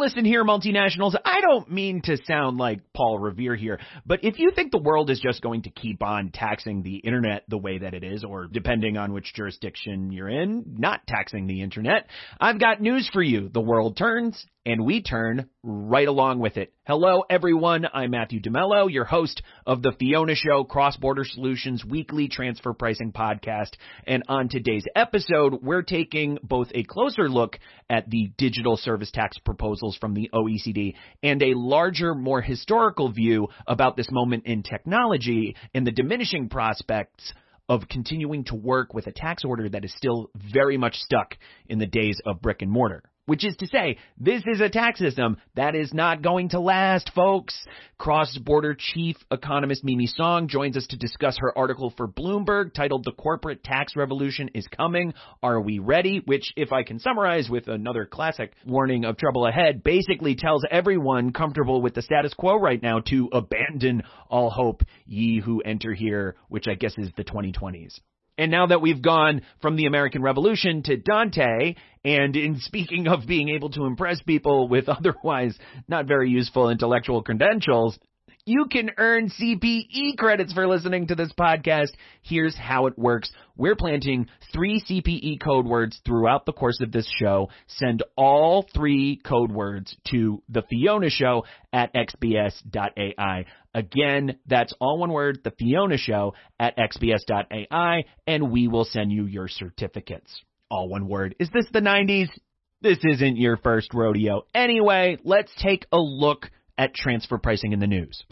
listen here, multinationals, I don't mean to sound like Paul Revere here, but if you think the world is just going to keep on taxing the internet the way that it is, or depending on which jurisdiction you're in, not taxing the internet, I've got news for you. The world turns, and we turn right along with it. Hello, everyone. I'm Matthew DeMello, your host of the Fiona Show, Cross-Border Solutions weekly transfer pricing podcast. And on today's episode, we're taking both a closer look at the digital service tax proposals from the OECD and a larger, more historical view about this moment in technology and the diminishing prospects of continuing to work with a tax order that is still very much stuck in the days of brick and mortar. Which is to say, this is a tax system that is not going to last, folks. Cross-border chief economist Mimi Song joins us to discuss her article for Bloomberg titled "The Corporate Tax Revolution is Coming. Are We Ready?" Which, if I can summarize with another classic warning of trouble ahead, basically tells everyone comfortable with the status quo right now to abandon all hope, ye who enter here, which I guess is the 2020s. And now that we've gone from the American Revolution to Dante, and in speaking of being able to impress people with otherwise not very useful intellectual credentials, you can earn CPE credits for listening to this podcast. Here's how it works. We're planting 3 CPE code words throughout the course of this show. Send all 3 code words to the Fiona Show at xbs.ai. Again, that's all one word, the Fiona Show at xbs.ai, and we will send you your certificates. All one word. Is this the 90s? This isn't your first rodeo. Anyway, let's take a look at transfer pricing in the news.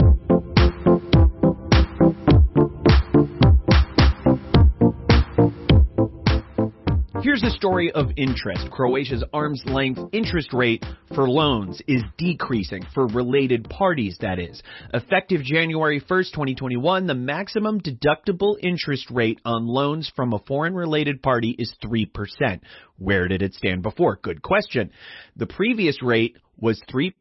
Here's a story of interest. Croatia's arm's length interest rate for loans is decreasing, for related parties, that is. Effective January 1st, 2021, the maximum deductible interest rate on loans from a foreign related party is 3%. Where did it stand before? Good question. The previous rate was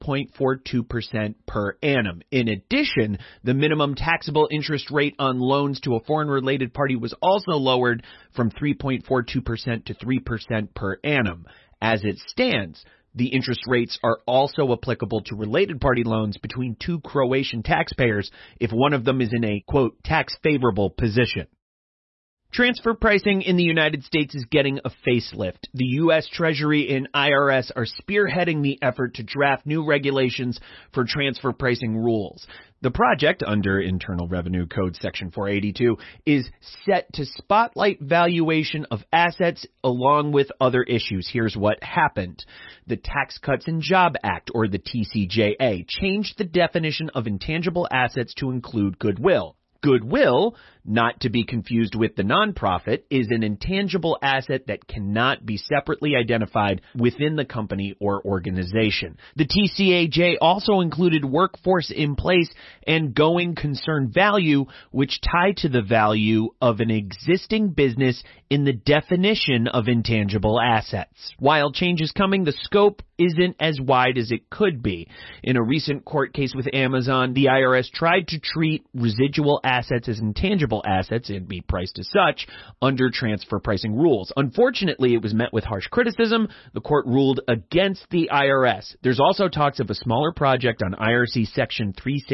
3.42% per annum. In addition, the minimum taxable interest rate on loans to a foreign related party was also lowered from 3.42% to 3% per annum. As it stands, the interest rates are also applicable to related party loans between 2 Croatian taxpayers if one of them is in a, quote, tax favorable position. Transfer pricing in the United States is getting a facelift. The U.S. Treasury and IRS are spearheading the effort to draft new regulations for transfer pricing rules. The project, under Internal Revenue Code Section 482, is set to spotlight valuation of assets along with other issues. Here's what happened. The Tax Cuts and Jobs Act, or the TCJA, changed the definition of intangible assets to include goodwill. Goodwill, not to be confused with the nonprofit, is an intangible asset that cannot be separately identified within the company or organization. The TCJA also included workforce in place and going concern value, which tie to the value of an existing business in the definition of intangible assets. While change is coming, the scope isn't as wide as it could be. In a recent court case with Amazon, the IRS tried to treat residual assets as intangible assets and be priced as such under transfer pricing rules. Unfortunately, it was met with harsh criticism. The court ruled against the IRS. There's also talks of a smaller project on IRC Section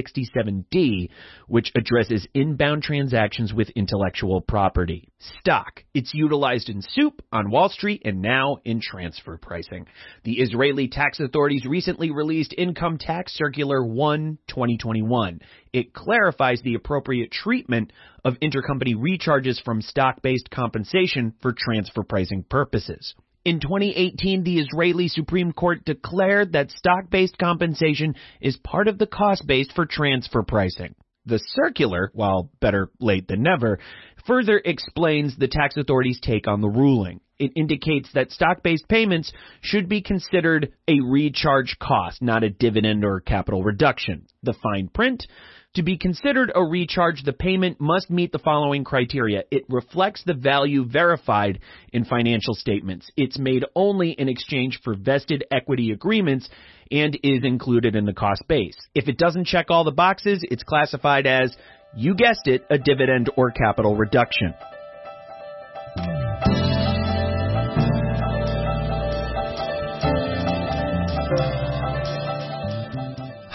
367D, which addresses inbound transactions with intellectual property. Stock. It's utilized in soup, on Wall Street, and now in transfer pricing. The Israeli tax authorities recently released Income Tax Circular 1/2021. It clarifies the appropriate treatment of intercompany recharges from stock-based compensation for transfer pricing purposes. In 2018, the Israeli Supreme Court declared that stock-based compensation is part of the cost base for transfer pricing. The circular, while better late than never, further explains the tax authorities' take on the ruling. It indicates that stock-based payments should be considered a recharge cost, not a dividend or capital reduction. The fine print: to be considered a recharge, the payment must meet the following criteria. It reflects the value verified in financial statements. It's made only in exchange for vested equity agreements and is included in the cost base. If it doesn't check all the boxes, it's classified as, you guessed it, a dividend or capital reduction.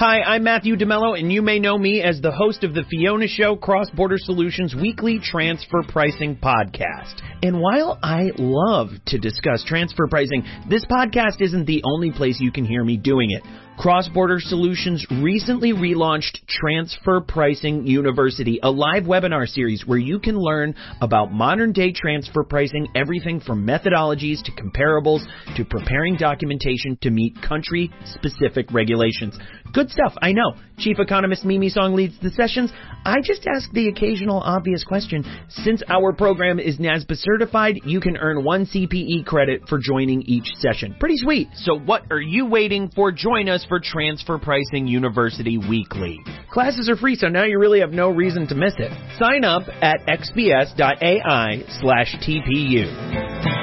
Hi, I'm Matthew DeMello, and you may know me as the host of the Fiona Show Cross-Border Solutions weekly transfer pricing podcast. And while I love to discuss transfer pricing, this podcast isn't the only place you can hear me doing it. Cross-Border Solutions recently relaunched Transfer Pricing University, a live webinar series where you can learn about modern-day transfer pricing, everything from methodologies to comparables to preparing documentation to meet country-specific regulations. Good stuff, I know. Chief Economist Mimi Song leads the sessions. I just ask the occasional obvious question. Since our program is NASBA certified, you can earn 1 CPE credit for joining each session. Pretty sweet. So what are you waiting for? Join us for Transfer Pricing University Weekly. Classes are free, so now you really have no reason to miss it. Sign up at xbs.ai/TPU.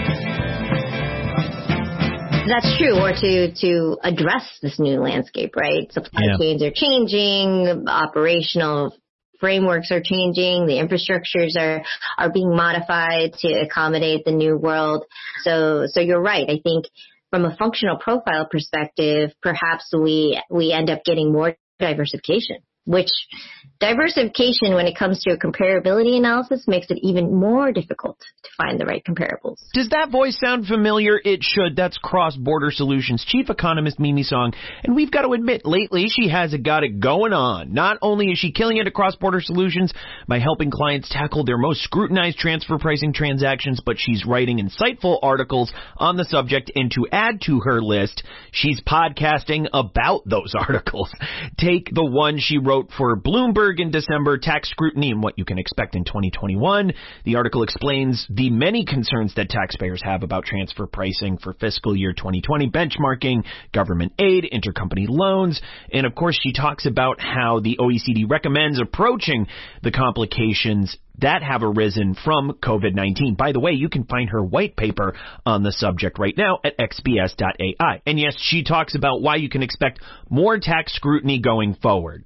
That's true, or to address this new landscape, right? Supply chains are changing, operational frameworks are changing, the infrastructures are being modified to accommodate the new world. So you're right. I think from a functional profile perspective, perhaps we end up getting more diversification, which diversification when it comes to a comparability analysis makes it even more difficult to find the right comparables. Does that voice sound familiar? It should. That's Cross-Border Solutions Chief Economist Mimi Song. And we've got to admit, lately she has got it going on. Not only is she killing it at Cross-Border Solutions by helping clients tackle their most scrutinized transfer pricing transactions, but she's writing insightful articles on the subject. And to add to her list, she's podcasting about those articles. Take the one she wrote for Bloomberg in December, Tax Scrutiny and What You Can Expect in 2021. The article explains the many concerns that taxpayers have about transfer pricing for fiscal year 2020, benchmarking, government aid, intercompany loans, and of course she talks about how the OECD recommends approaching the complications that have arisen from COVID-19. By the way, you can find her white paper on the subject right now at xbs.ai. And yes, she talks about why you can expect more tax scrutiny going forward.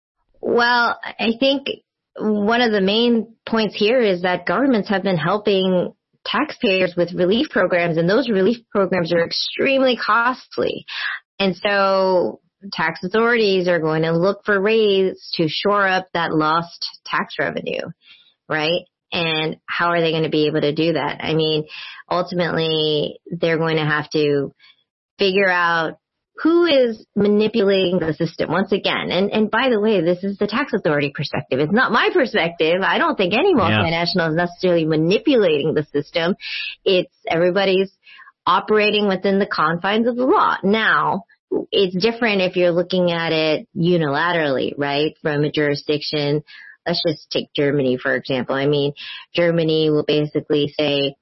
Well, I think one of the main points here is that governments have been helping taxpayers with relief programs, and those relief programs are extremely costly. And so tax authorities are going to look for ways to shore up that lost tax revenue, right? And how are they going to be able to do that? I mean, ultimately, they're going to have to figure out who is manipulating the system once again. And by the way, this is the tax authority perspective. It's not my perspective. I don't think any multinational is necessarily manipulating the system. It's everybody's operating within the confines of the law. Now, it's different if you're looking at it unilaterally, right, from a jurisdiction. Let's just take Germany, for example. I mean, Germany will basically say,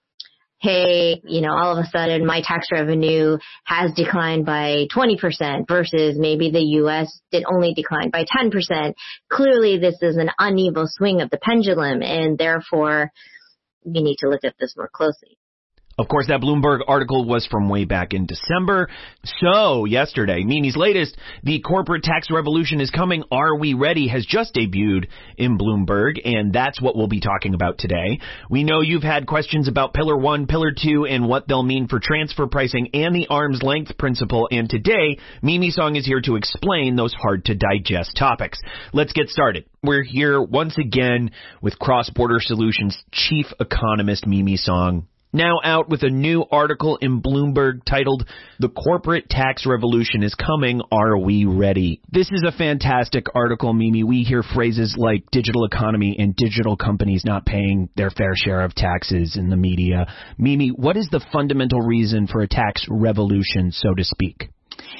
hey, all of a sudden my tax revenue has declined by 20% versus maybe the U.S. did only decline by 10%. Clearly, this is an uneven swing of the pendulum, and therefore we need to look at this more closely. Of course, that Bloomberg article was from way back in December. So yesterday, Mimi's latest, The Corporate Tax Revolution is Coming, Are We Ready?, has just debuted in Bloomberg, and that's what we'll be talking about today. We know you've had questions about Pillar 1, Pillar 2, and what they'll mean for transfer pricing and the arm's length principle, and today, Mimi Song is here to explain those hard-to-digest topics. Let's get started. We're here once again with Cross-Border Solutions Chief Economist Mimi Song. Now out with a new article in Bloomberg titled, The Corporate Tax Revolution is Coming, Are We Ready? This is a fantastic article, Mimi. We hear phrases like digital economy and digital companies not paying their fair share of taxes in the media. Mimi, what is the fundamental reason for a tax revolution, so to speak?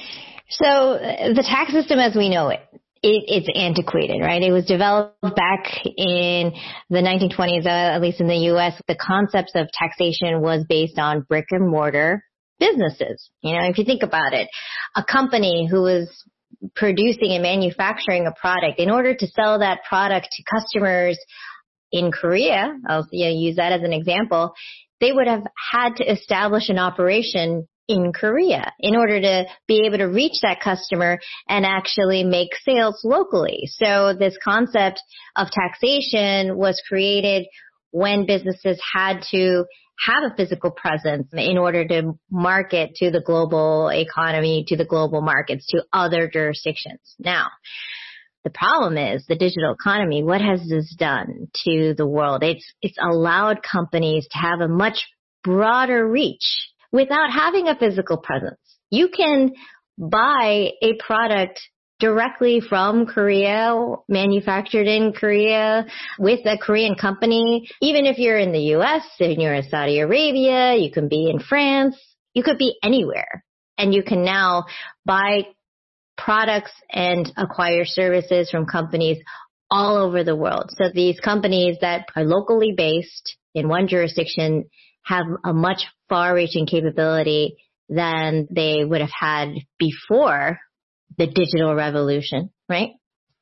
So the tax system as we know it, it's antiquated, right? It was developed back in the 1920s, at least in the U.S. The concepts of taxation was based on brick and mortar businesses. If you think about it, a company who was producing and manufacturing a product, in order to sell that product to customers in Korea, I'll use that as an example, they would have had to establish an operation in Korea in order to be able to reach that customer and actually make sales locally. So this concept of taxation was created when businesses had to have a physical presence in order to market to the global economy, to the global markets, to other jurisdictions. Now, the problem is the digital economy. What has this done to the world? It's allowed companies to have a much broader reach without having a physical presence. You can buy a product directly from Korea, manufactured in Korea with a Korean company. Even if you're in the US, if you're in Saudi Arabia, you can be in France, you could be anywhere. And you can now buy products and acquire services from companies all over the world. So these companies that are locally based in one jurisdiction have a much far-reaching capability than they would have had before the digital revolution, right?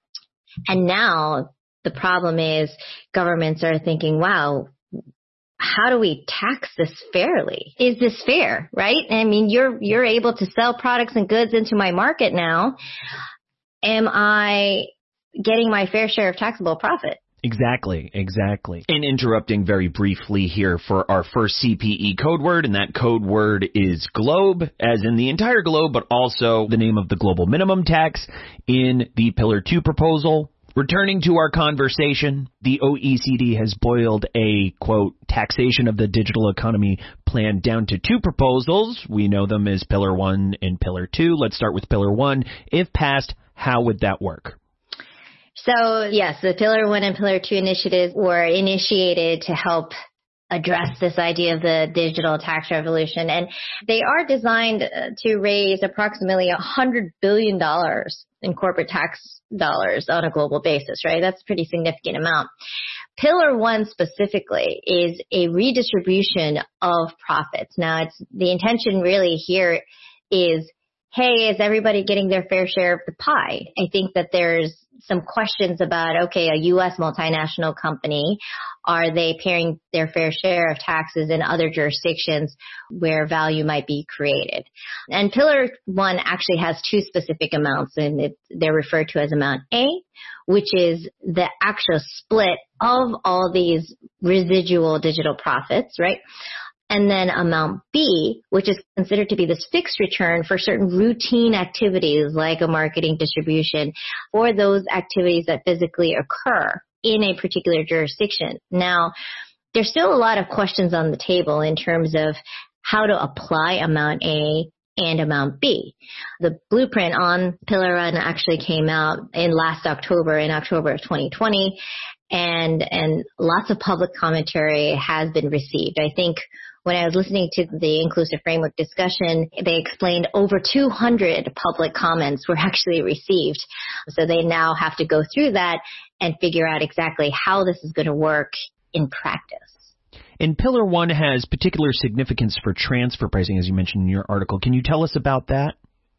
And now the problem is governments are thinking, wow, how do we tax this fairly? Is this fair, right? I mean, you're able to sell products and goods into my market now. Am I getting my fair share of taxable profit? Exactly. And interrupting very briefly here for our first CPE code word, and that code word is globe, as in the entire globe, but also the name of the global minimum tax in the Pillar 2 proposal. Returning to our conversation, the OECD has boiled a, quote, taxation of the digital economy plan down to two proposals. We know them as Pillar 1 and Pillar 2. Let's start with Pillar 1. If passed, how would that work? So, yes, the Pillar 1 and Pillar 2 initiatives were initiated to help address this idea of the digital tax revolution. And they are designed to raise approximately $100 billion in corporate tax dollars on a global basis, right? That's a pretty significant amount. Pillar 1 specifically is a redistribution of profits. Now, the intention really here is, hey, is everybody getting their fair share of the pie? I think that there's some questions about, okay, a U.S. multinational company, are they paying their fair share of taxes in other jurisdictions where value might be created? And Pillar 1 actually has two specific amounts, and they're referred to as Amount A, which is the actual split of all these residual digital profits, right? And then Amount B, which is considered to be this fixed return for certain routine activities like a marketing distribution or those activities that physically occur in a particular jurisdiction. Now, there's still a lot of questions on the table in terms of how to apply Amount A and Amount B. The blueprint on Pillar 1 actually came out in October of 2020, and lots of public commentary has been received. I think when I was listening to the Inclusive Framework discussion, they explained over 200 public comments were actually received. So they now have to go through that and figure out exactly how this is going to work in practice. And Pillar 1 has particular significance for transfer pricing, as you mentioned in your article. Can you tell us about that?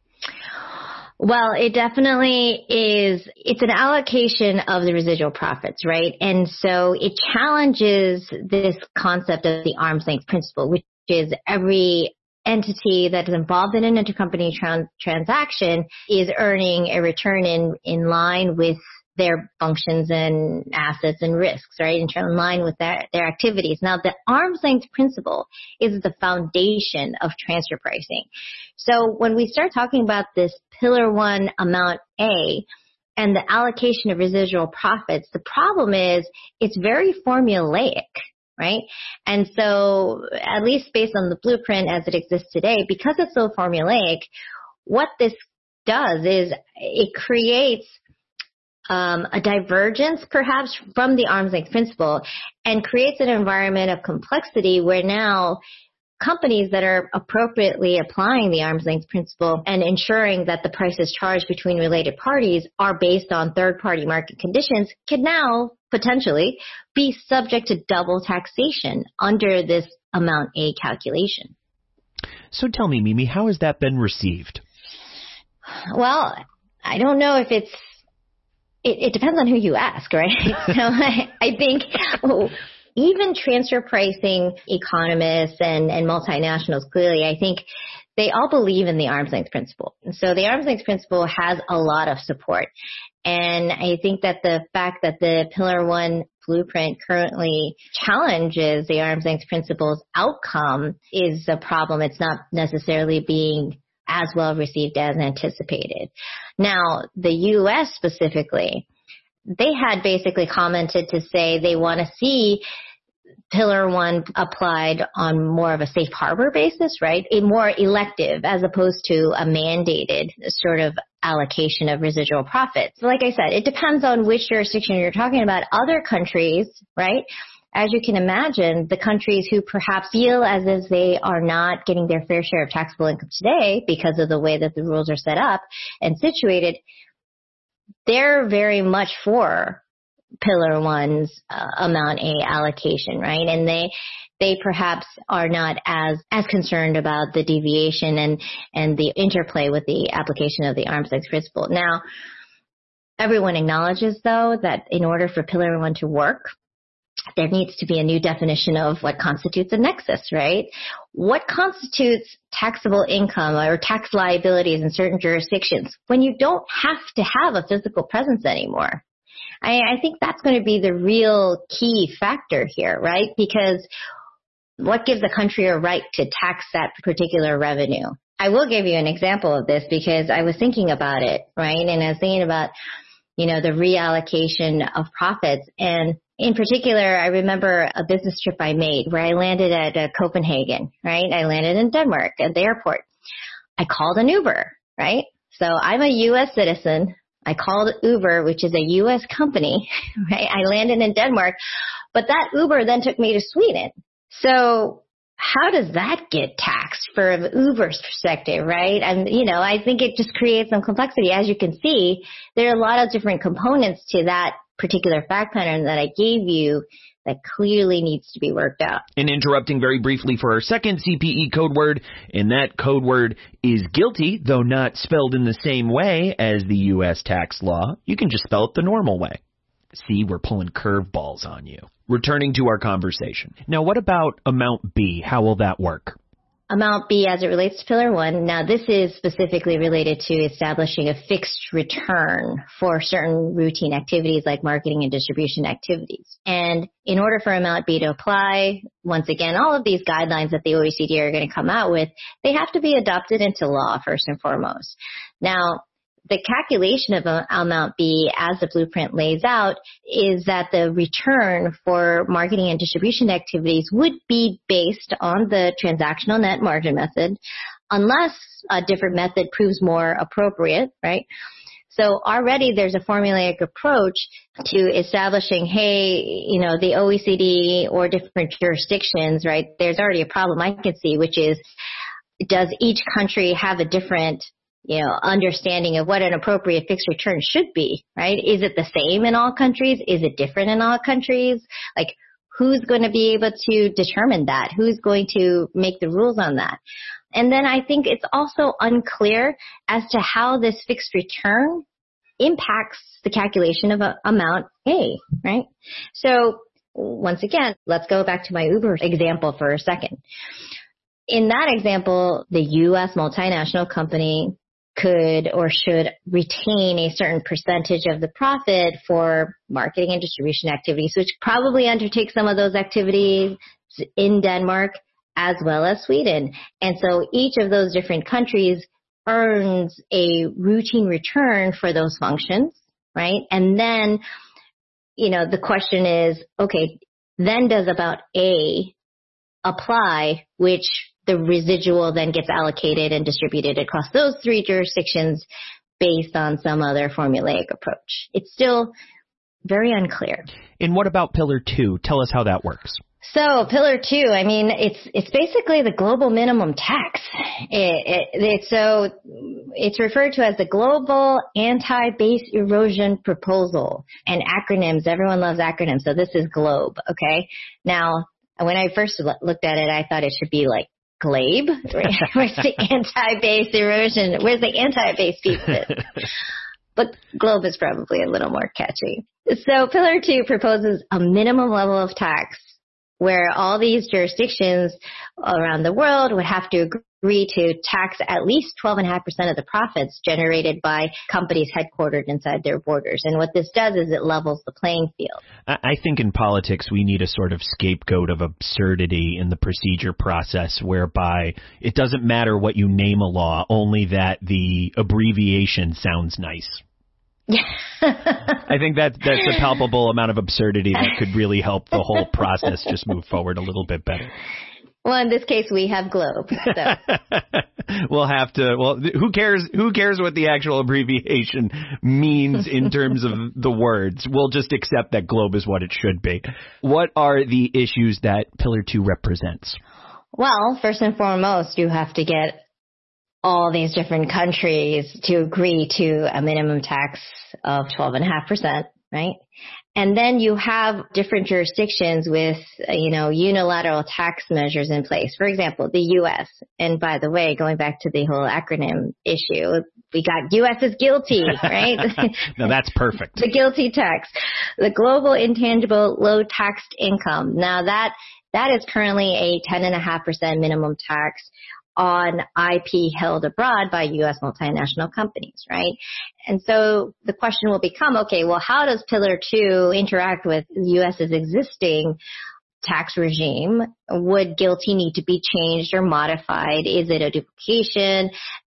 Well, it definitely is. It's an allocation of the residual profits, right? And so it challenges this concept of the arm's length principle, which is every entity that is involved in an intercompany transaction is earning a return in line with their functions and assets and risks, right? In line with their activities. Now, the arm's length principle is the foundation of transfer pricing. So when we start talking about this Pillar 1 Amount A and the allocation of residual profits, the problem is it's very formulaic, right? And so at least based on the blueprint as it exists today, because it's so formulaic, what this does is it creates a divergence perhaps from the arm's length principle and creates an environment of complexity where now companies that are appropriately applying the arm's length principle and ensuring that the prices charged between related parties are based on third-party market conditions can now potentially be subject to double taxation under this Amount A calculation. So tell me, Mimi, how has that been received? Well, I don't know if it depends on who you ask, right? So I think even transfer pricing economists and multinationals, clearly, I think they all believe in the arm's length principle. And so the arm's length principle has a lot of support. And I think that the fact that the Pillar 1 blueprint currently challenges the arm's length principle's outcome is a problem. It's not necessarily being as well received as anticipated. Now, the U.S. specifically, they had basically commented to say they want to see Pillar 1 applied on more of a safe harbor basis, right? A more elective as opposed to a mandated sort of allocation of residual profits. Like I said, it depends on which jurisdiction you're talking about. Other countries, right? As you can imagine, the countries who perhaps feel as if they are not getting their fair share of taxable income today because of the way that the rules are set up and situated, they're very much for Pillar 1's Amount A allocation, right? And they perhaps are not as concerned about the deviation and the interplay with the application of the arm's length principle. Now, everyone acknowledges, though, that in order for Pillar 1 to work, there needs to be a new definition of what constitutes a nexus, right? What constitutes taxable income or tax liabilities in certain jurisdictions when you don't have to have a physical presence anymore? I think that's going to be the real key factor here, right? Because what gives a country a right to tax that particular revenue? I will give you an example of this because I was thinking about it, right? And I was thinking about, the reallocation of profits. And in particular, I remember a business trip I made where I landed at Copenhagen, right? I landed in Denmark at the airport. I called an Uber, right? So I'm a U.S. citizen. I called Uber, which is a U.S. company, right? I landed in Denmark, but that Uber then took me to Sweden. So how does that get taxed from Uber's perspective, right? And, I think it just creates some complexity. As you can see, there are a lot of different components to that particular fact pattern that I gave you that clearly needs to be worked out. And interrupting very briefly for our second CPE code word, and that code word is guilty, though not spelled in the same way as the U.S. tax law. You can just spell it the normal way. See, we're pulling curveballs on you. Returning to our conversation. Now, what about Amount B? How will that work? Amount B as it relates to Pillar 1. Now, this is specifically related to establishing a fixed return for certain routine activities like marketing and distribution activities. And in order for Amount B to apply, once again, all of these guidelines that the OECD are going to come out with, they have to be adopted into law first and foremost. Now, the calculation of Amount B as the blueprint lays out is that the return for marketing and distribution activities would be based on the transactional net margin method unless a different method proves more appropriate, right? So already there's a formulaic approach to establishing, hey, the OECD or different jurisdictions, right? There's already a problem I can see, which is, does each country have a different understanding of what an appropriate fixed return should be, right? Is it the same in all countries? Is it different in all countries? Like, who's going to be able to determine that? Who's going to make the rules on that? And then I think it's also unclear as to how this fixed return impacts the calculation of Amount A, right? So once again, let's go back to my Uber example for a second. In that example, the U.S. multinational company could or should retain a certain percentage of the profit for marketing and distribution activities, which probably undertake some of those activities in Denmark as well as Sweden. And so each of those different countries earns a routine return for those functions, right? And then, the question is, okay, then does Amount A apply, which the residual then gets allocated and distributed across those three jurisdictions based on some other formulaic approach. It's still very unclear. And what about Pillar 2? Tell us how that works. So Pillar 2, it's basically the global minimum tax. It's referred to as the Global Anti-Base Erosion Proposal. And acronyms, everyone loves acronyms, so this is GLOBE, okay? Now, when I first looked at it, I thought it should be like GLABE. Where's the anti-base erosion? Where's the anti-base piece of it? But GLOBE is probably a little more catchy. So Pillar 2 proposes a minimum level of tax where all these jurisdictions around the world would have to agree to tax at least 12.5% of the profits generated by companies headquartered inside their borders. And what this does is it levels the playing field. I think in politics we need a sort of scapegoat of absurdity in the procedure process whereby it doesn't matter what you name a law, only that the abbreviation sounds nice. I think that's a palpable amount of absurdity that could really help the whole process just move forward a little bit better. Well, in this case, we have GLOBE. So. We'll have to. Well, who cares? Who cares what the actual abbreviation means in terms of the words? We'll just accept that GLOBE is what it should be. What are the issues that Pillar 2 represents? Well, first and foremost, you have to get all these different countries to agree to a minimum tax of 12.5%, right? And then you have different jurisdictions with, unilateral tax measures in place. For example, the U.S. And by the way, going back to the whole acronym issue, we got U.S. is guilty, right? Now that's perfect. The guilty tax, the global intangible low taxed income. Now that is currently a 10.5% minimum tax on IP held abroad by U.S. multinational companies, right? And so the question will become, okay, well, how does Pillar 2 interact with the U.S.'s existing tax regime? Would GILTI need to be changed or modified? Is it a duplication?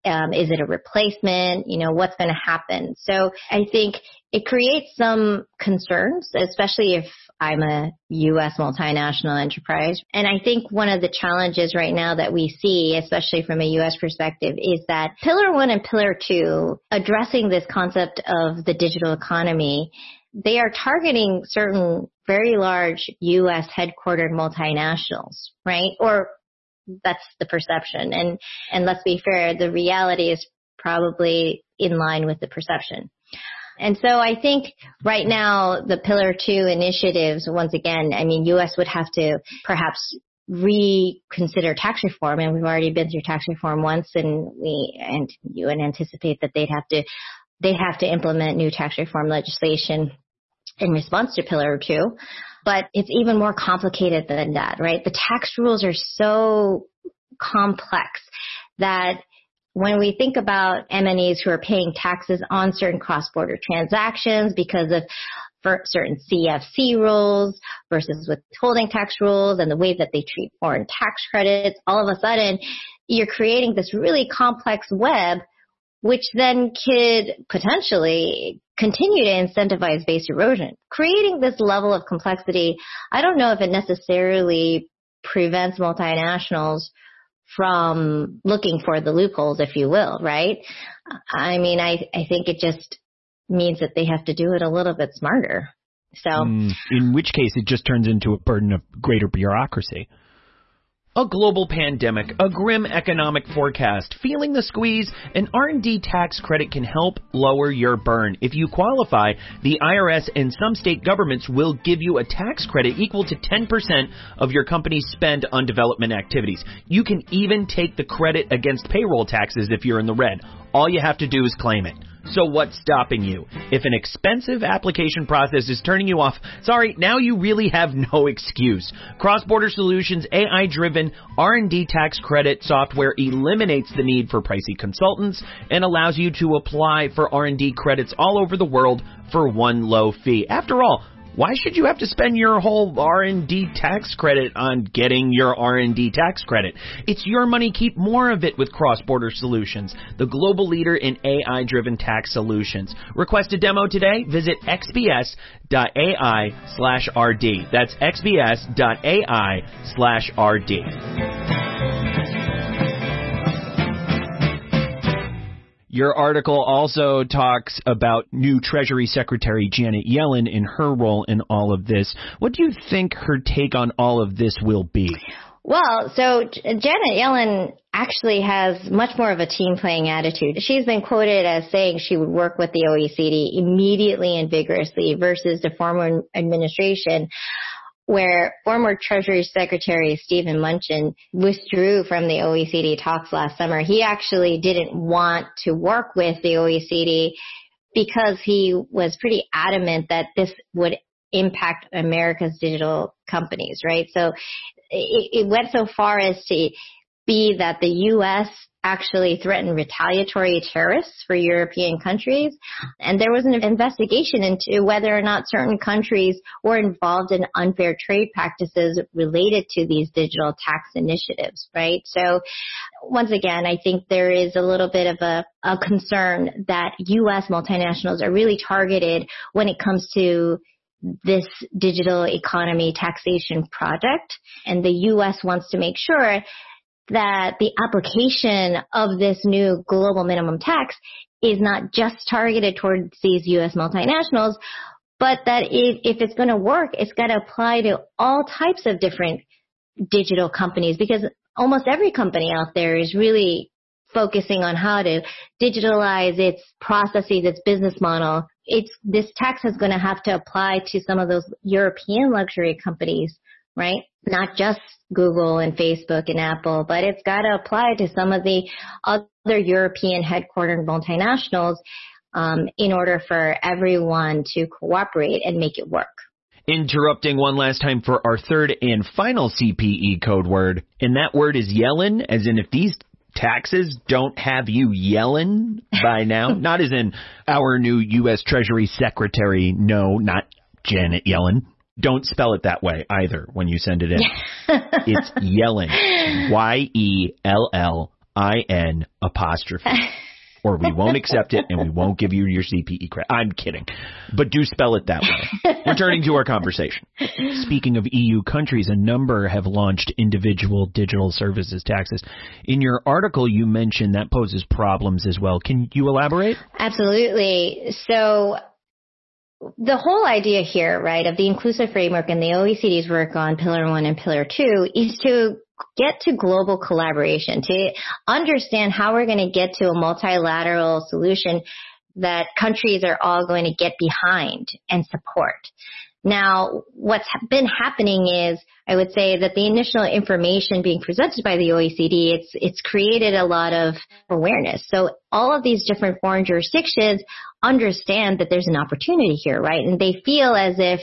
Is it a replacement? What's going to happen? So I think it creates some concerns, especially if I'm a U.S. multinational enterprise. And I think one of the challenges right now that we see, especially from a U.S. perspective, is that Pillar 1 and Pillar 2, addressing this concept of the digital economy, they are targeting certain very large U.S. headquartered multinationals, right? Or that's the perception. And let's be fair, the reality is probably in line with the perception. And so I think right now the Pillar 2 initiatives, once again, U.S. would have to perhaps reconsider tax reform, and we've already been through tax reform once, and you would anticipate that they'd have to implement new tax reform legislation in response to Pillar 2. But it's even more complicated than that, right? The tax rules are so complex that when we think about MNEs who are paying taxes on certain cross-border transactions because of certain CFC rules versus withholding tax rules and the way that they treat foreign tax credits, all of a sudden you're creating this really complex web, which then could potentially continue to incentivize base erosion. Creating this level of complexity, I don't know if it necessarily prevents multinationals from looking for the loopholes, if you will, right? I think it just means that they have to do it a little bit smarter. So, in which case it just turns into a burden of greater bureaucracy. A global pandemic, a grim economic forecast, feeling the squeeze, an R&D tax credit can help lower your burn. If you qualify, the IRS and some state governments will give you a tax credit equal to 10% of your company's spend on development activities. You can even take the credit against payroll taxes if you're in the red. All you have to do is claim it. So what's stopping you? If an expensive application process is turning you off, sorry, now you really have no excuse. Cross-Border Solutions' AI-driven R&D tax credit software eliminates the need for pricey consultants and allows you to apply for R&D credits all over the world for one low fee. After all, why should you have to spend your whole R&D tax credit on getting your R&D tax credit? It's your money. Keep more of it with Cross-Border Solutions, the global leader in AI-driven tax solutions. Request a demo today. Visit xbs.ai/RD. That's xbs.ai/RD. Your article also talks about new Treasury Secretary Janet Yellen and her role in all of this. What do you think her take on all of this will be? Well, so Janet Yellen actually has much more of a team-playing attitude. She's been quoted as saying she would work with the OECD immediately and vigorously versus the former administration, where former Treasury Secretary Stephen Mnuchin withdrew from the OECD talks last summer. He actually didn't want to work with the OECD because he was pretty adamant that this would impact America's digital companies, right? So it went so far as to be that the U.S. actually threatened retaliatory tariffs for European countries. And there was an investigation into whether or not certain countries were involved in unfair trade practices related to these digital tax initiatives, right? So once again, I think there is a little bit of a concern that U.S. multinationals are really targeted when it comes to this digital economy taxation project. And the U.S. wants to make sure that the application of this new global minimum tax is not just targeted towards these U.S. multinationals, but that if it's going to work, it's got to apply to all types of different digital companies, because almost every company out there is really focusing on how to digitalize its processes, its business model. This tax is going to have to apply to some of those European luxury companies, right? Not just Google and Facebook and Apple, but it's got to apply to some of the other European headquartered multinationals in order for everyone to cooperate and make it work. Interrupting one last time for our third and final CPE code word, and that word is yellin', as in if these taxes don't have you yelling by now, not as in our new U.S. Treasury Secretary, no, not Janet Yellen. Don't spell it that way either when you send it in. It's Yellin, YELLIN apostrophe. Or we won't accept it and we won't give you your CPE credit. I'm kidding. But do spell it that way. Returning to our conversation. Speaking of EU countries, a number have launched individual digital services taxes. In your article, you mentioned that poses problems as well. Can you elaborate? Absolutely. So the whole idea here, right, of the inclusive framework and the OECD's work on Pillar 1 and Pillar 2 is to get to global collaboration, to understand how we're going to get to a multilateral solution that countries are all going to get behind and support. Now, what's been happening is, I would say that the initial information being presented by the OECD, it's created a lot of awareness. So all of these different foreign jurisdictions understand that there's an opportunity here, right? And they feel as if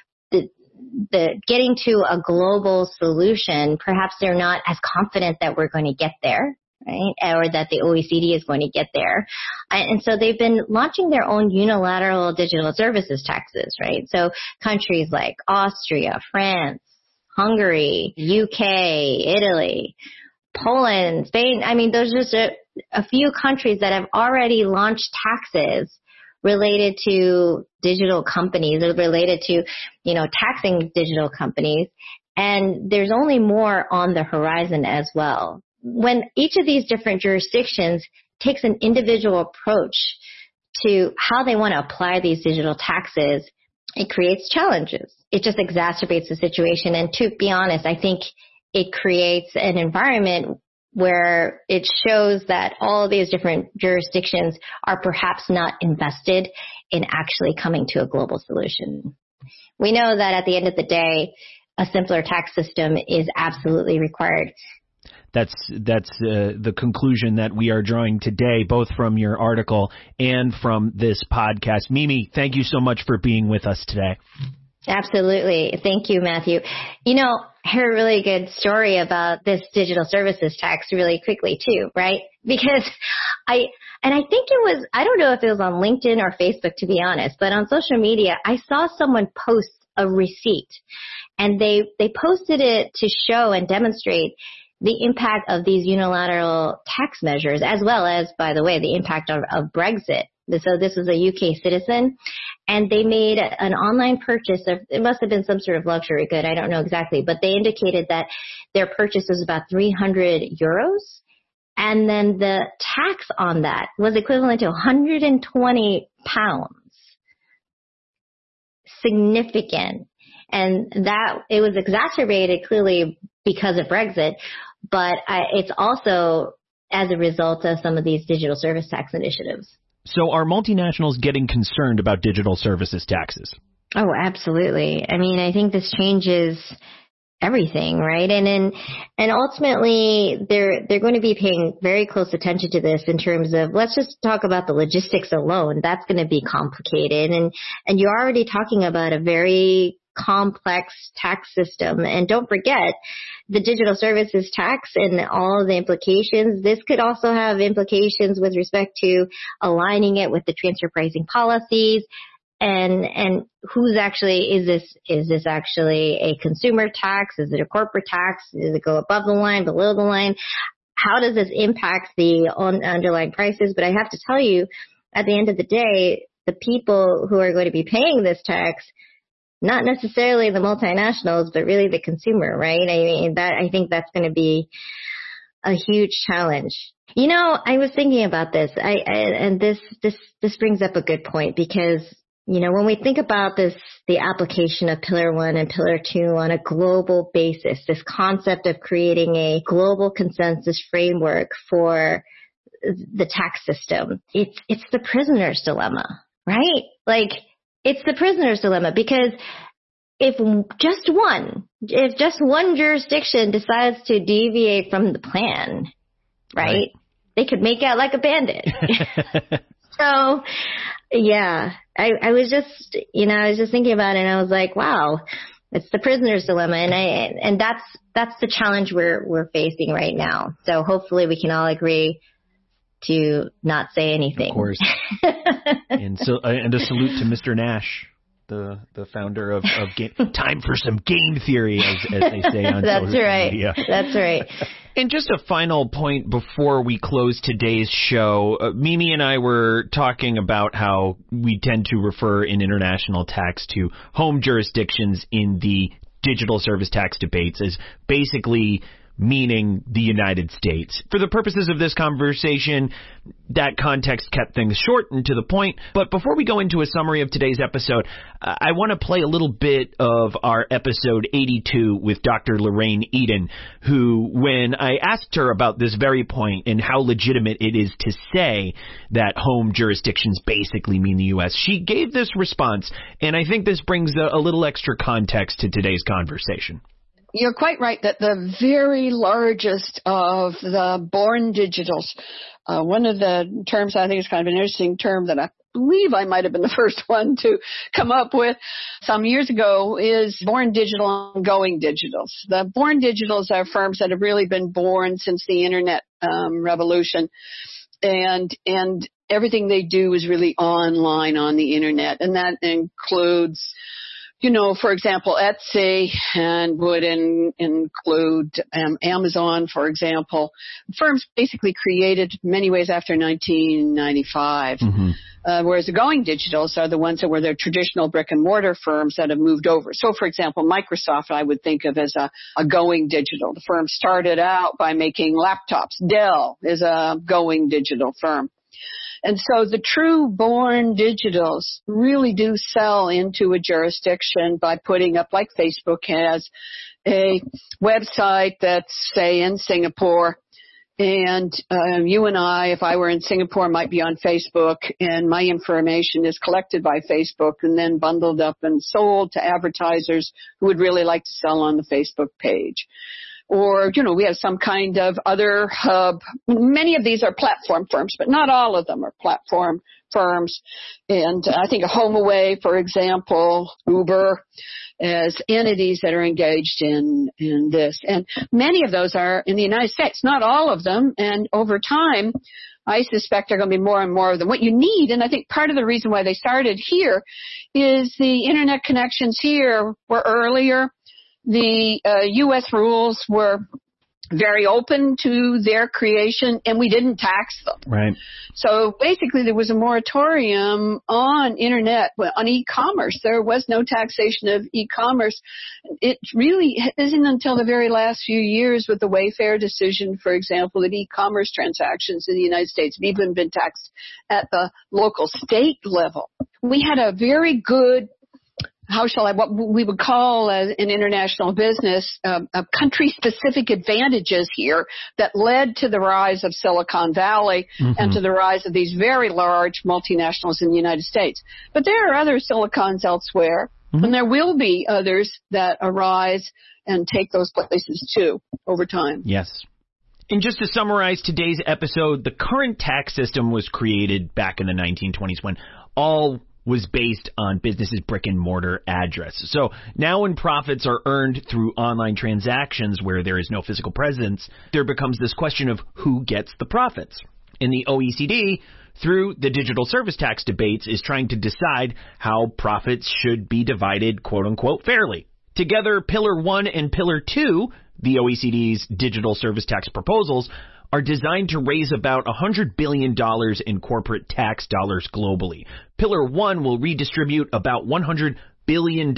the getting to a global solution, perhaps they're not as confident that we're going to get there, right? Or that the OECD is going to get there. And so they've been launching their own unilateral digital services taxes, right? So countries like Austria, France, Hungary, UK, Italy, Poland, Spain. I mean, there's just a few countries that have already launched taxes related to digital companies or related to, taxing digital companies. And there's only more on the horizon as well. When each of these different jurisdictions takes an individual approach to how they want to apply these digital taxes, it creates challenges. It just exacerbates the situation. And to be honest, I think it creates an environment where it shows that all of these different jurisdictions are perhaps not invested in actually coming to a global solution. We know that at the end of the day, a simpler tax system is absolutely required. That's the conclusion that we are drawing today, both from your article and from this podcast. Mimi, thank you so much for being with us today. Absolutely. Thank you, Matthew. I heard a really good story about this digital services tax really quickly too, right? Because I think it was, I don't know if it was on LinkedIn or Facebook, to be honest, but on social media, I saw someone post a receipt, and they posted it to show and demonstrate the impact of these unilateral tax measures, as well as, by the way, the impact of Brexit. So this was a UK citizen, and they made an online purchase of, it must have been some sort of luxury good, I don't know exactly, but they indicated that their purchase was about 300 euros, and then the tax on that was equivalent to 120 pounds. Significant. And that, it was exacerbated clearly because of Brexit, but it's also as a result of some of these digital service tax initiatives. So are multinationals getting concerned about digital services taxes? Oh, absolutely. I mean, I think this changes everything, right? And ultimately they're going to be paying very close attention to this in terms of, let's just talk about the logistics alone. That's going to be complicated. And you're already talking about a very complex tax system. And don't forget the digital services tax and all of the implications. This could also have implications with respect to aligning it with the transfer pricing policies. And who's actually, is this actually a consumer tax? Is it a corporate tax? Does it go above the line, below the line? How does this impact the underlying prices? But I have to tell you, at the end of the day, the people who are going to be paying this tax, not necessarily the multinationals, but really the consumer, right? I think that's going to be a huge challenge. You know, I was thinking about this, and this brings up a good point, because you know, when we think about this, the application of Pillar 1 and Pillar 2 on a global basis, this concept of creating a global consensus framework for the tax system, it's the prisoner's dilemma, right? Like, it's the prisoner's dilemma, because if just one jurisdiction decides to deviate from the plan, right? They could make out like a bandit. So, yeah, I was just thinking about it, and I was like, wow, it's the prisoner's dilemma. And that's the challenge we're facing right now. So hopefully we can all agree to not say anything. Of course. And a salute to Mr. Nash, the founder of game. Time for some game theory, as they say on social media. That's right. And just a final point before we close today's show, Mimi and I were talking about how we tend to refer in international tax to home jurisdictions in the digital service tax debates as basically meaning the United States. For the purposes of this conversation, that context kept things short and to the point. But before we go into a summary of today's episode, I want to play a little bit of our episode 82 with Dr. Lorraine Eden, who, when I asked her about this very point and how legitimate it is to say that home jurisdictions basically mean the U.S., she gave this response, and I think this brings a little extra context to today's conversation. You're quite right that the very largest of the born digitals, one of the terms I think is kind of an interesting term that I believe I might have been the first one to come up with some years ago, is born digital and going digitals. The born digitals are firms that have really been born since the internet revolution, and everything they do is really online on the internet, and that includes, you know, for example, Etsy, and would include Amazon, for example. Firms basically created in many ways after 1995, whereas the going digitals are the ones that were their traditional brick and mortar firms that have moved over. So, for example, Microsoft I would think of as a going digital. The firm started out by making laptops. Dell is a going digital firm. And so the true born digitals really do sell into a jurisdiction by putting up, like Facebook has, a website that's, say, in Singapore. And you and I, if I were in Singapore, might be on Facebook, and my information is collected by Facebook and then bundled up and sold to advertisers who would really like to sell on the Facebook page. Or, you know, we have some kind of other hub. Many of these are platform firms, but not all of them are platform firms. And I think HomeAway, for example, Uber, as entities that are engaged in this. And many of those are in the United States, not all of them. And over time, I suspect there are going to be more and more of them. What you need, and I think part of the reason why they started here, is the internet connections here were earlier. The U.S. rules were very open to their creation, and we didn't tax them. Right. So basically there was a moratorium on internet, on e-commerce. There was no taxation of e-commerce. It really isn't until the very last few years with the Wayfair decision, for example, that e-commerce transactions in the United States have even been taxed at the local state level. We had a very good, what we would call in international business, country-specific advantages here that led to the rise of Silicon Valley and to the rise of these very large multinationals in the United States. But there are other silicons elsewhere Mm-hmm. And there will be others that arise and take those places too over time. Yes. And just to summarize today's episode, the current tax system was created back in the 1920s when all was based on businesses' brick and mortar address. So now when profits are earned through online transactions where there is no physical presence, there becomes this question of who gets the profits. In the OECD, through the digital service tax debates, is trying to decide how profits should be divided, quote unquote, fairly. Together, Pillar 1 and Pillar 2, the OECD's digital service tax proposals, are designed to raise about $100 billion in corporate tax dollars globally. Pillar 1 will redistribute about $100 billion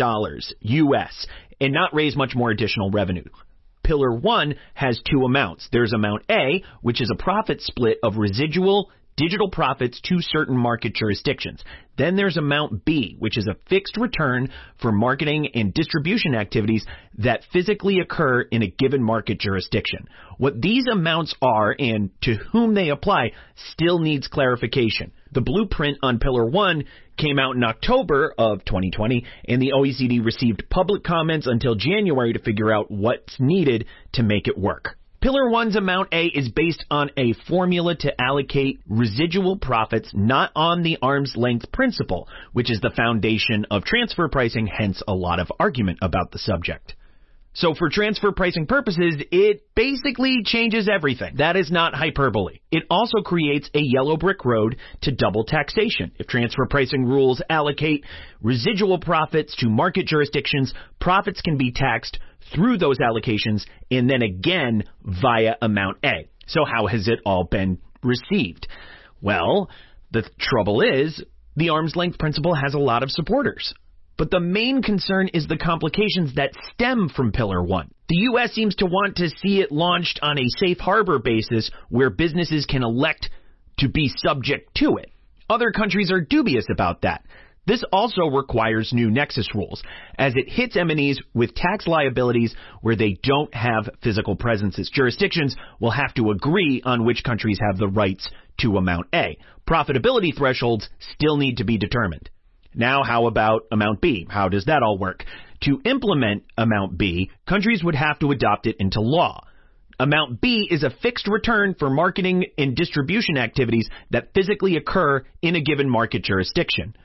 U.S. and not raise much more additional revenue. Pillar 1 has two amounts. There's Amount A, which is a profit split of residual digital profits to certain market jurisdictions. Then there's Amount B, which is a fixed return for marketing and distribution activities that physically occur in a given market jurisdiction. What these amounts are and to whom they apply still needs clarification. The blueprint on Pillar 1 came out in October of 2020, and the OECD received public comments until January to figure out what's needed to make it work. Pillar 1's Amount A is based on a formula to allocate residual profits, not on the arm's length principle, which is the foundation of transfer pricing, hence a lot of argument about the subject. So for transfer pricing purposes, it basically changes everything. That is not hyperbole. It also creates a yellow brick road to double taxation. If transfer pricing rules allocate residual profits to market jurisdictions, profits can be taxed through those allocations and then again via Amount A. So how has it all been received? Well, the trouble is the arm's length principle has a lot of supporters. But the main concern is the complications that stem from Pillar 1. The U.S. seems to want to see it launched on a safe harbor basis where businesses can elect to be subject to it. Other countries are dubious about that. This also requires new nexus rules, as it hits M&Es with tax liabilities where they don't have physical presences. Jurisdictions will have to agree on which countries have the rights to Amount A. Profitability thresholds still need to be determined. Now, how about Amount B? How does that all work? To implement Amount B, countries would have to adopt it into law. Amount B is a fixed return for marketing and distribution activities that physically occur in a given market jurisdiction.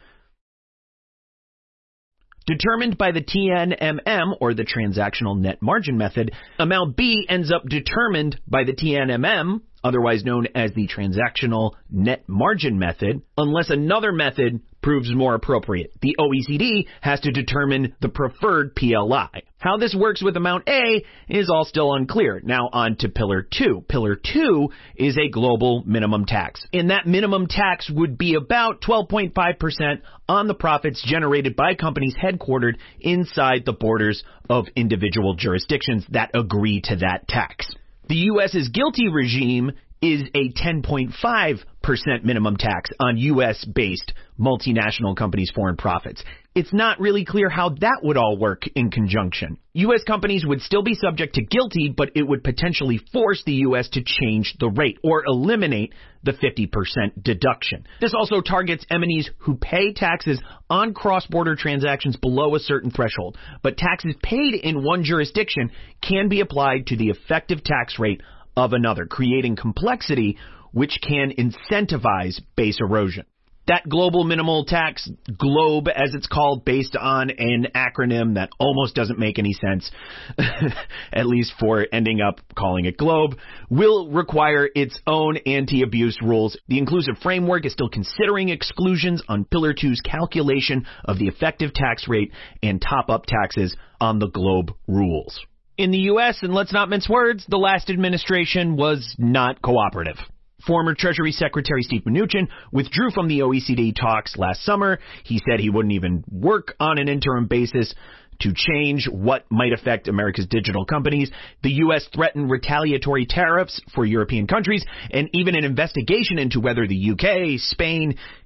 Determined by the TNMM, or the Transactional Net Margin Method, Amount B ends up determined by the TNMM, otherwise known as the Transactional Net Margin Method, unless another method proves more appropriate. The OECD has to determine the preferred PLI. How this works with Amount A is all still unclear. Now on to Pillar 2. Pillar 2 is a global minimum tax, and that minimum tax would be about 12.5% on the profits generated by companies headquartered inside the borders of individual jurisdictions that agree to that tax. The U.S.'s GILTI regime is a 10.5% minimum tax on U.S.-based multinational companies' foreign profits. It's not really clear how that would all work in conjunction. U.S. companies would still be subject to GILTI, but it would potentially force the U.S. to change the rate or eliminate the 50% deduction. This also targets M&Es who pay taxes on cross-border transactions below a certain threshold, but taxes paid in one jurisdiction can be applied to the effective tax rate of another, creating complexity which can incentivize base erosion. That global minimal tax, GLOBE as it's called, based on an acronym that almost doesn't make any sense, at least for ending up calling it GLOBE, will require its own anti-abuse rules. The inclusive framework is still considering exclusions on Pillar 2's calculation of the effective tax rate and top-up taxes on the GLOBE rules. In the U.S., and let's not mince words, the last administration was not cooperative. Former Treasury Secretary Steve Mnuchin withdrew from the OECD talks last summer. He said he wouldn't even work on an interim basis to change what might affect America's digital companies. The U.S. threatened retaliatory tariffs for European countries and even an investigation into whether the UK, Spain,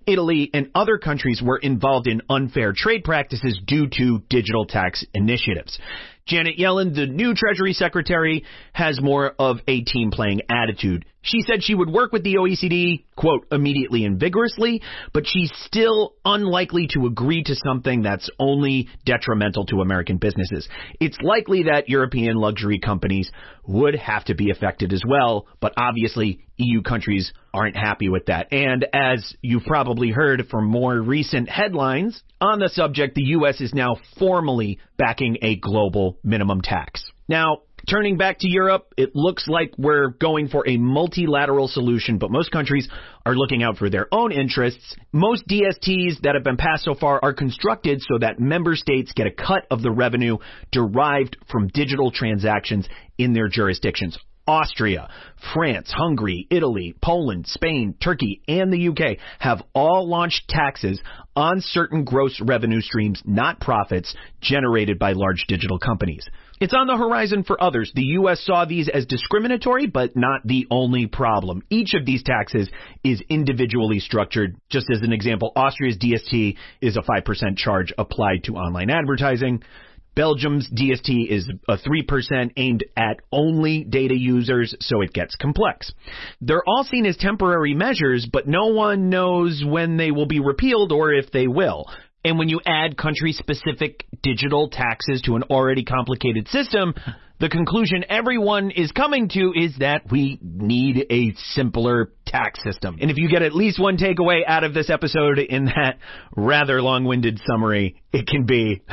Italy, and other countries were involved in unfair trade practices due to digital tax initiatives. Janet Yellen, the new Treasury Secretary, has more of a team-playing attitude. She said she would work with the OECD, quote, immediately and vigorously, but she's still unlikely to agree to something that's only detrimental to American businesses. It's likely that European luxury companies would have to be affected as well, but obviously EU countries aren't happy with that. And as you've probably heard from more recent headlines on the subject, the U.S. is now formally backing a global minimum tax. Now, turning back to Europe, it looks like we're going for a multilateral solution, but most countries are looking out for their own interests. Most DSTs that have been passed so far are constructed so that member states get a cut of the revenue derived from digital transactions in their jurisdictions. Austria, France, Hungary, Italy, Poland, Spain, Turkey, and the UK have all launched taxes on certain gross revenue streams, not profits, generated by large digital companies. It's on the horizon for others. The U.S. saw these as discriminatory, but not the only problem. Each of these taxes is individually structured. Just as an example, Austria's DST is a 5% charge applied to online advertising. Belgium's DST is a 3% aimed at only data users, so it gets complex. They're all seen as temporary measures, but no one knows when they will be repealed or if they will. And when you add country-specific digital taxes to an already complicated system, the conclusion everyone is coming to is that we need a simpler tax system. And if you get at least one takeaway out of this episode in that rather long-winded summary, it can be,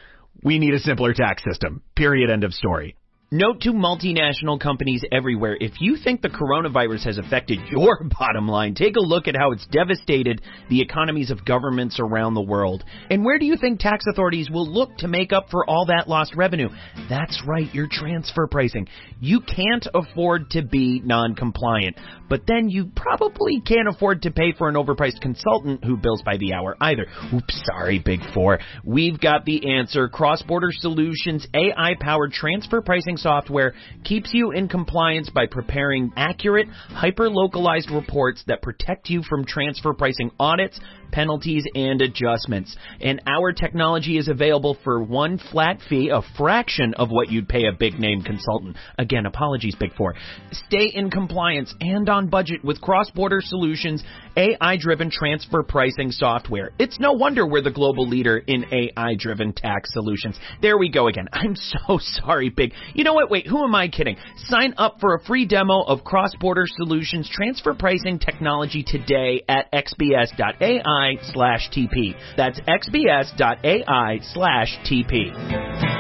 we need a simpler tax system. Period. End of story. Note to multinational companies everywhere, if you think the coronavirus has affected your bottom line, take a look at how it's devastated the economies of governments around the world. And where do you think tax authorities will look to make up for all that lost revenue? That's right, your transfer pricing. You can't afford to be non-compliant, but then you probably can't afford to pay for an overpriced consultant who bills by the hour either. Oops, sorry, Big Four. We've got the answer. Cross-Border Solutions AI-powered transfer pricing software keeps you in compliance by preparing accurate, hyper-localized reports that protect you from transfer pricing audits, penalties, and adjustments. And our technology is available for one flat fee, a fraction of what you'd pay a big-name consultant. Again, apologies, Big Four. Stay in compliance and on budget with Cross-Border Solutions AI-driven transfer pricing software. It's no wonder we're the global leader in AI-driven tax solutions. There we go again. I'm so sorry, Big. You know what? Wait, who am I kidding? Sign up for a free demo of Cross-Border Solutions transfer pricing technology today at xbs.ai/TP. That's xbs.ai/TP.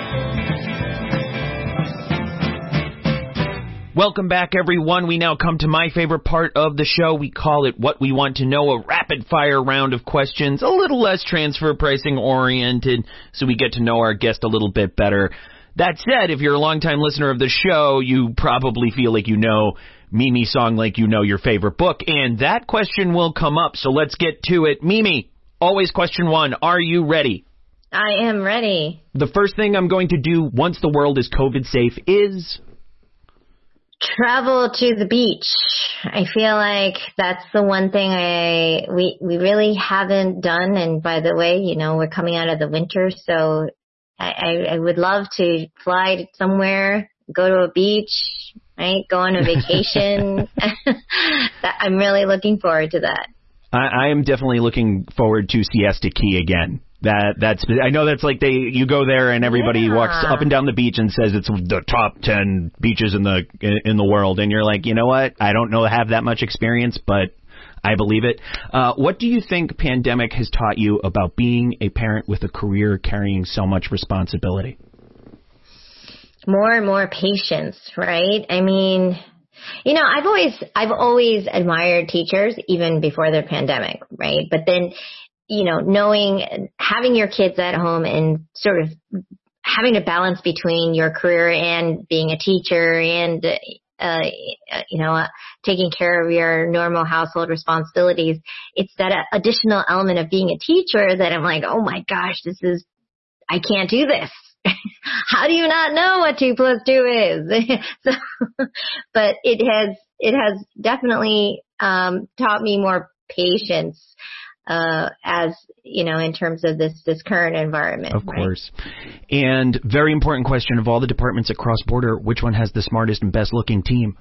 Welcome back, everyone. We now come to my favorite part of the show. We call it What We Want to Know, a rapid-fire round of questions, a little less transfer pricing oriented, so we get to know our guest a little bit better. That said, if you're a longtime listener of the show, you probably feel like you know Mimi Song like you know your favorite book, and that question will come up, so let's get to it. Mimi, always question one, are you ready? I am ready. The first thing I'm going to do once the world is COVID safe is travel to the beach. I feel like that's the one thing we really haven't done. And by the way, you know, we're coming out of the winter, so I would love to fly somewhere, go to a beach, right? Go on a vacation. I'm really looking forward to that. I am definitely looking forward to Siesta Key again. That's I know that's like you go there and everybody walks up and down the beach and says it's the top 10 beaches in the world, and you're like, you know what? I don't have that much experience, but I believe it. What do you think pandemic has taught you about being a parent with a career carrying so much responsibility? More and more patience, right? I mean, you know, I've always admired teachers even before the pandemic, right? But then, you know, having your kids at home and sort of having a balance between your career and being a teacher and, taking care of your normal household responsibilities. It's that additional element of being a teacher that I'm like, oh my gosh, I can't do this. How do you not know what 2 + 2 is? But it has definitely taught me more patience. as, in terms of this current environment. Of course. And very important question, of all the departments at cross-border, which one has the smartest and best-looking team?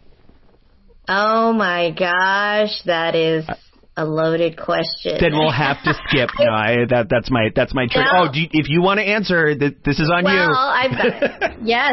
Oh, my gosh. That is a loaded question. Then we'll have to skip. No, that's my trick. No. If you want to answer, this is on you. Well, yes.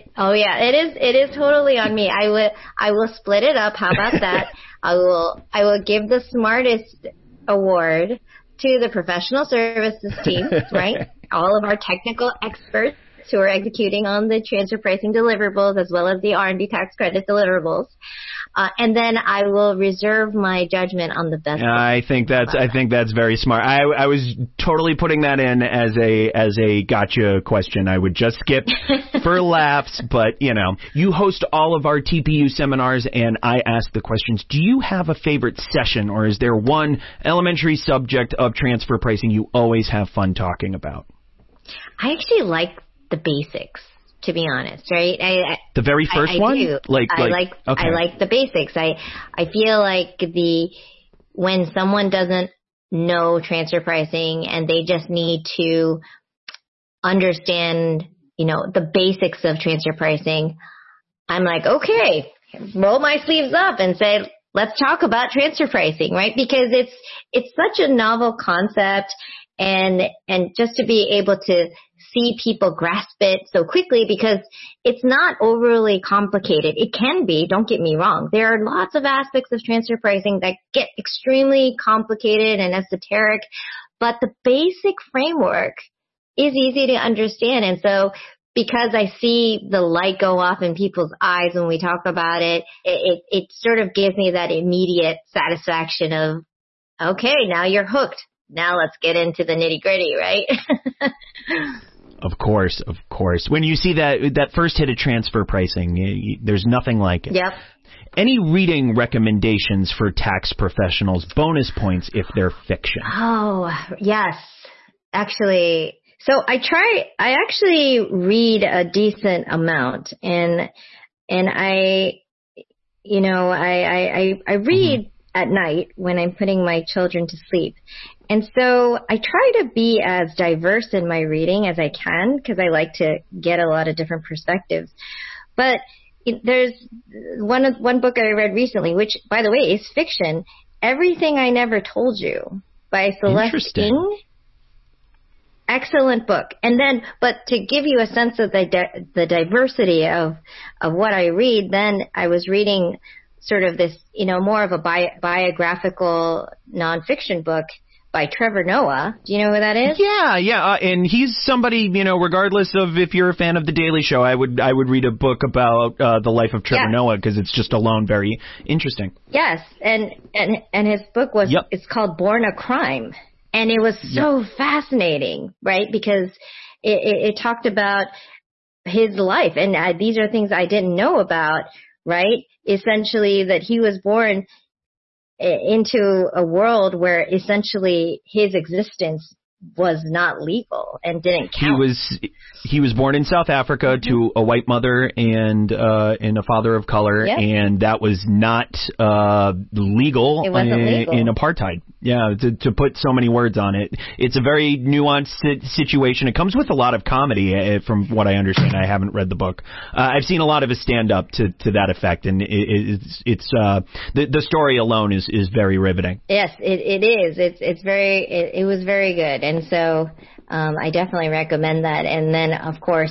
It is totally on me. I will split it up. How about that? I will give the smartest award to the professional services team, right? All of our technical experts who are executing on the transfer pricing deliverables as well as the R&D tax credit deliverables. And then I will reserve my judgment on the best. I think that's very smart. I was totally putting that in as a gotcha question. I would just skip for laughs, but you host all of our TPU seminars, and I ask the questions. Do you have a favorite session, or is there one elementary subject of transfer pricing you always have fun talking about? I actually like the basics, to be honest, right? The very first one? Do. I like the basics. I feel like when someone doesn't know transfer pricing and they just need to understand, the basics of transfer pricing, I'm like, okay, roll my sleeves up and say, let's talk about transfer pricing, right? Because it's such a novel concept, and just to be able to see people grasp it so quickly, because it's not overly complicated. It can be, don't get me wrong. There are lots of aspects of transfer pricing that get extremely complicated and esoteric, but the basic framework is easy to understand. And so because I see the light go off in people's eyes when we talk about it, it sort of gives me that immediate satisfaction of, okay, now you're hooked. Now let's get into the nitty-gritty, right? Of course. When you see that first hit of transfer pricing, there's nothing like it. Yep. Any reading recommendations for tax professionals? Bonus points if they're fiction. Oh, yes. Actually, so I actually read a decent amount, and I read at night when I'm putting my children to sleep. And so I try to be as diverse in my reading as I can, because I like to get a lot of different perspectives. But there's one book I read recently, which, by the way, is fiction, Everything I Never Told You by Celeste Ng. Excellent book. And then, but to give you a sense of the diversity of what I read, then I was reading sort of this, more of a biographical nonfiction book by Trevor Noah. Do you know who that is? Yeah. And he's somebody, regardless of if you're a fan of The Daily Show, I would read a book about the life of Trevor Noah, because it's just alone very interesting. Yes. And his book it's called Born a Crime. And it was so fascinating, right? Because it talked about his life. And these are things I didn't know about, right? Essentially that he was born into a world where essentially his existence was not legal and didn't count. He was born in South Africa to a white mother and a father of color, and that was not legal. It wasn't legal in apartheid. Yeah, to put so many words on it. It's a very nuanced situation. It comes with a lot of comedy, from what I understand. I haven't read the book. I've seen a lot of his stand-up to that effect, and it's the story alone is very riveting. Yes, it is. It was very good, and so I definitely recommend that. And then, of course,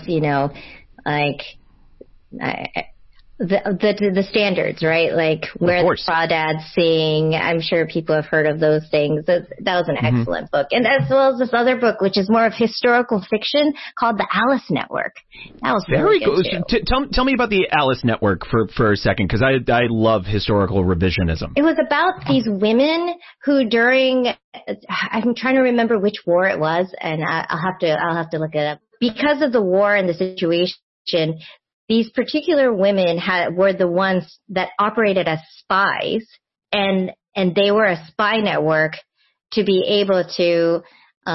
the standards, right? Like Where the Crawdads Sing. I'm sure people have heard of those things. That was an excellent book. And as well as this other book, which is more of historical fiction, called The Alice Network. That was very good too. Tell me about the Alice Network for a second, because I love historical revisionism. It was about these women who I'm trying to remember which war it was, and I'll have to look it up. Because of the war and the situation, these particular women were the ones that operated as spies, and they were a spy network to be able to,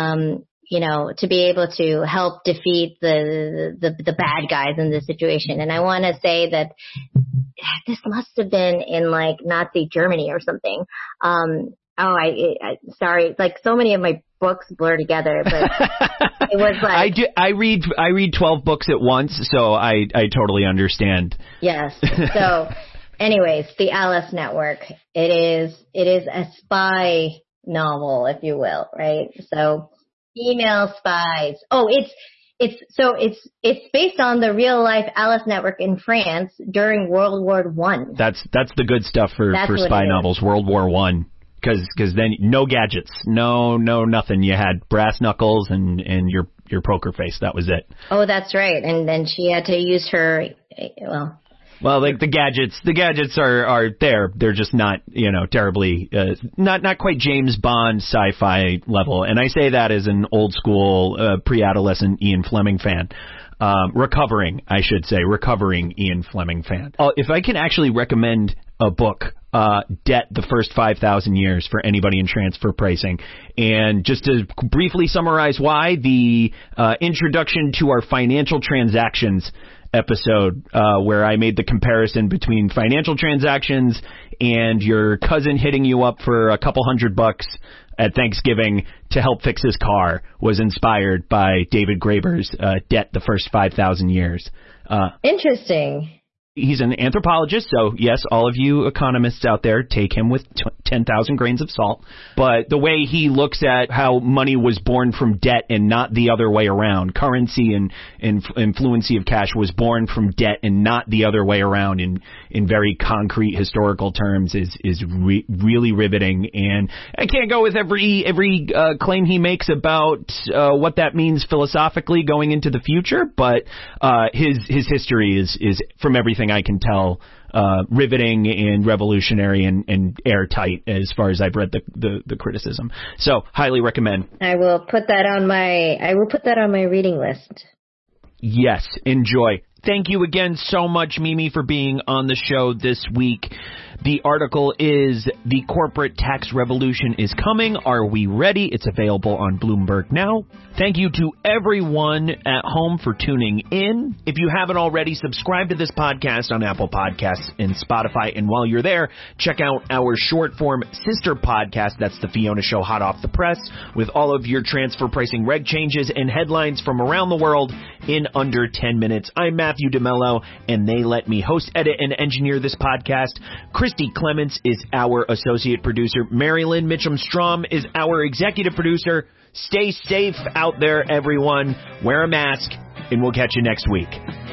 help defeat the bad guys in the situation. And I want to say that this must have been in like Nazi Germany or something. sorry, like so many of my books blur together, but it was like I read 12 books at once, so I totally understand. Yes. So, anyways, the Alice Network. It is a spy novel, if you will, right? So, female spies. Oh, it's based on the real life Alice Network in France during World War I. That's the good stuff for spy novels. World War I. Because then no gadgets, no nothing. You had brass knuckles and your poker face. That was it. Oh, that's right. And then she had to use her. Well, like the gadgets are there. They're just not terribly not quite James Bond sci-fi level. And I say that as an old school pre-adolescent Ian Fleming fan. Recovering Ian Fleming fan. If I can actually recommend a book, Debt, the First 5,000 Years, for anybody in transfer pricing. And just to briefly summarize why, the introduction to our financial transactions episode, where I made the comparison between financial transactions and your cousin hitting you up for a couple $100 at Thanksgiving to help fix his car, was inspired by David Graeber's Debt, the First 5,000 Years. Interesting. He's an anthropologist, so yes, all of you economists out there, take him with 10,000 grains of salt. But the way he looks at how money was born from debt and not the other way around, currency and fluency of cash was born from debt and not the other way around in very concrete historical terms, is really riveting. And I can't go with every claim he makes about what that means philosophically going into the future, but his history is from everything I can tell, riveting and revolutionary and airtight as far as I've read the criticism. So highly recommend. I will put that on my reading list. Yes, enjoy. Thank you again so much, Mimi, for being on the show this week. The article is The Corporate Tax Revolution is Coming. Are we ready? It's available on Bloomberg now. Thank you to everyone at home for tuning in. If you haven't already, subscribe to this podcast on Apple Podcasts and Spotify. And while you're there, check out our short-form sister podcast. That's The Fiona Show Hot Off the Press, with all of your transfer pricing reg changes and headlines from around the world in under 10 minutes. I'm Matthew DeMello, and they let me host, edit, and engineer this podcast. Christy Clements is our associate producer. Marilyn Mitchum-Strom is our executive producer. Stay safe out there, everyone. Wear a mask, and we'll catch you next week.